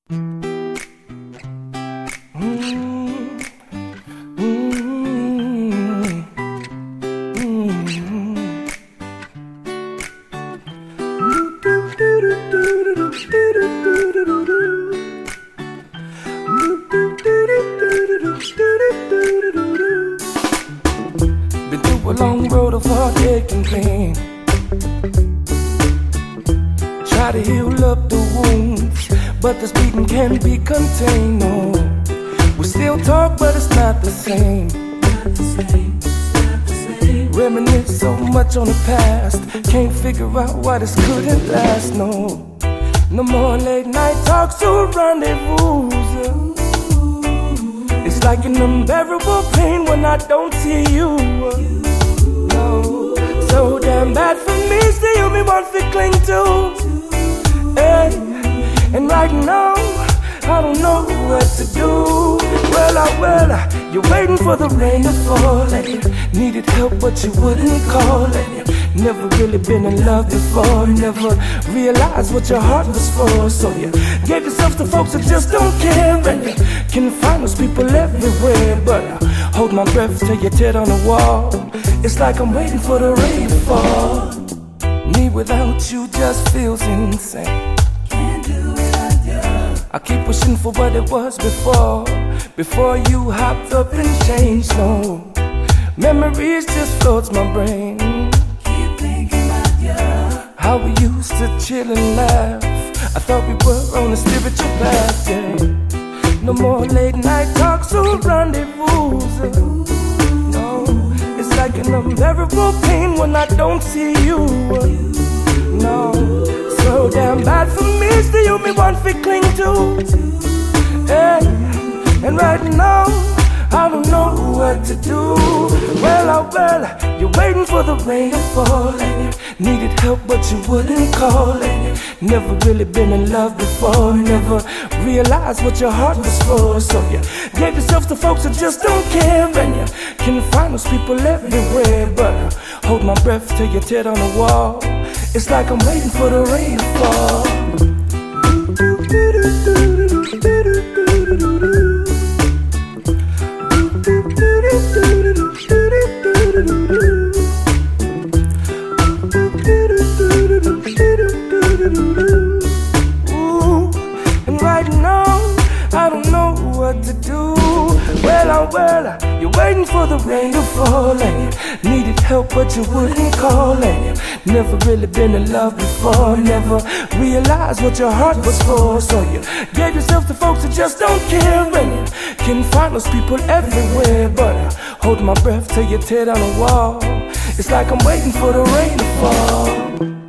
Been through a long road of heartache and pain. Try to heal up the wounds, but this beating can't be contained. No, we still talk, but it's not the same. Reminisce so much on the past, can't figure out why this couldn't last. No, no more late night talks or rendezvous. It's like an unbearable pain when I don't see you. No, so damn bad for me, still me want to cling to. Hey, and right now, I don't know what to do. Well, you're waiting for the rain to fall, and you needed help but you wouldn't call, and you never really been in love before. Never realized what your heart was for, so you gave yourself to folks that just don't care, and you can find those people everywhere. But I hold my breath till you tear on the wall. It's like I'm waiting for the rain to fall. Me without you just feels insane. I keep wishing for what it was before you hopped up and changed. No, memories just floats my brain. Keep thinking about you. How we used to chill and laugh. I thought we were on a spiritual path, yeah. No more late night talks or rendezvous. No, it's like an unbearable pain when I don't see you. No, so damn bad for me, still me want to cling to. Hey, and right now, I don't know what to do. Well, you're waiting for the rain to fall, and you needed help but you wouldn't call, and you never really been in love before. Never realized what your heart was for, so you gave yourself to folks that just don't care, and you can find those people everywhere. But I hold my breath till you tear on the wall. It's like I'm waiting for the rain to fall. Ooh, and right now, I don't know what to do. Well, you're waiting for the rain to fall, and you needed help but you wouldn't call, and you never really been in love before. Never realized what your heart was for, so you gave yourself to folks that just don't care, and you can find those people everywhere. But I hold my breath till you tear down the wall. It's like I'm waiting for the rain to fall.